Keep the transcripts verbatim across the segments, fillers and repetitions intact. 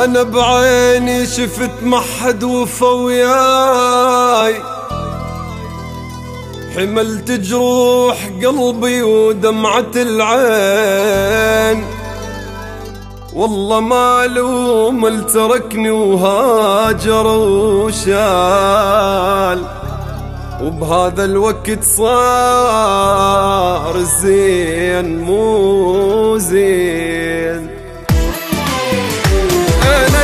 أنا بعيني شفت محد وفا وياي، حملت جروح قلبي ودمعة العين، والله ما لوم اللي تركني وهاجر وشال، وبهذا الوقت صار الزين مو زين. أنا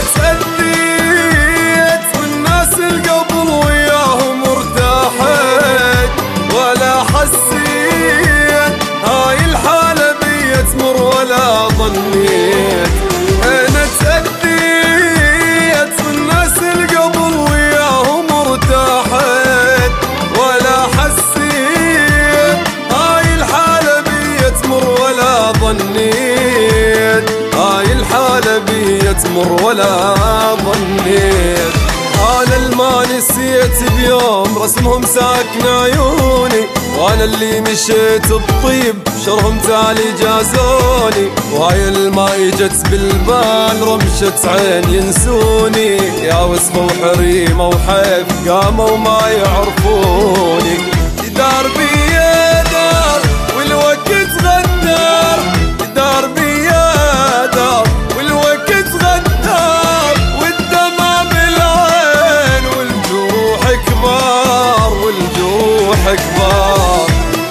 تأذيت والناس القبل وياهم ارتاحت، ولا حسيت هاي الحالة بي تمر ولا ظنيت. أنا تأذيت والناس القبل وياهم ارتاحت، ولا حسيت هاي الحالة بي تمر ولا ظنيت، هاي الحالة بي تمر ولا ظنيت. أنا الما نسيت بيوم رسمهم ساكن عيوني، وأنا اللي مشيت الطيب شرهم تالي جازوني، وهاي الما اجت بالبال رمشة عين ينسوني، يا وسمة وحريمة وحيف قاموا ما يعرفوني. دار بيا دار والوقت غدار، دار بيا دار والوقت غدار، والدمع بالعين والجروح كبار، والجروح كبار.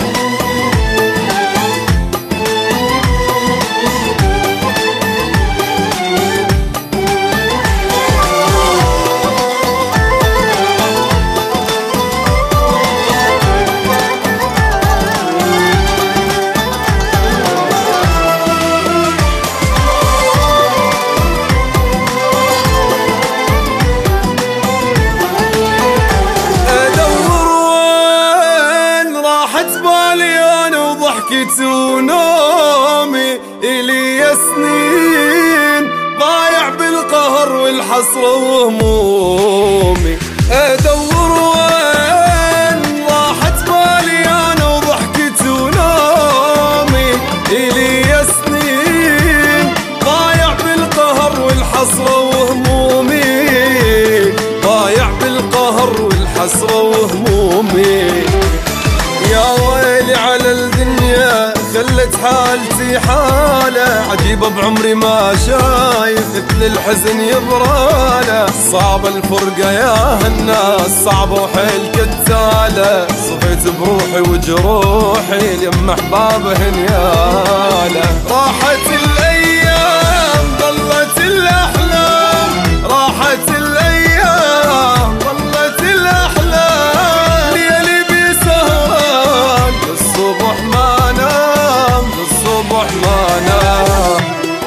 ضحكت ونومي إلي سنين ضايع بالقهر والحسرة وهمومي، أدور وين راحت بالي أنا وضحكت ونومي إلي سنين ضايع بالقهر والحسرة وهمومي، ضايع بالقهر والحسرة وهمومي. يا ويلي على الدنيا خلت حالتي حالة عجيبة، بعمري ما شايف مثل الحزن يبراله. صعبة الفرقة يا هالناس صعبة وحيل كتالة، صفيت بروحي وجروحي ليم احبابه نياله. راحت الايام ضلت الاحلام، راحت الايام ضلت الاحلام، ليلي بسهران للصبح ما نام، للصبح ما نام.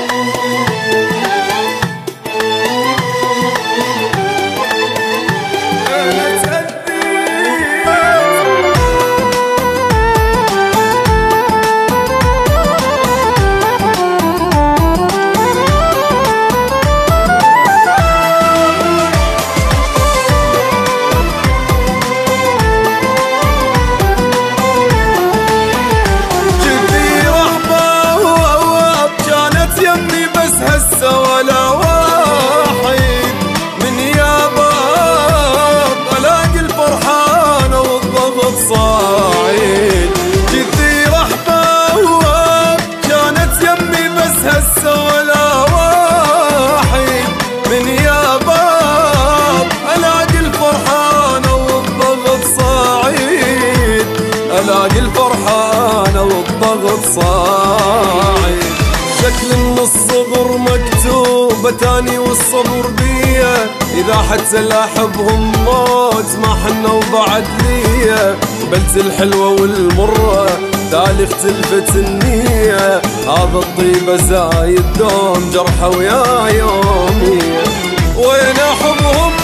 ولا واحد من يا باب الاقي الفرحانة والضغط صاعد، جذي رحبة كانت يمي بس هسه ولا واحد من يا باب الاقي الفرحانة والضغط صاعد، الاقي الفرحانة والضغط صاعد. شكل من الصغر مكتوبة تاني والصبر بيا، إذا حتى لاحبهم موت ما حنا وبعد ليا، قبلت الحلوة والمرة تالي اختلفت النية، هذا الطيبة زايد دوم جرحة ويا يومي، وين أحبهم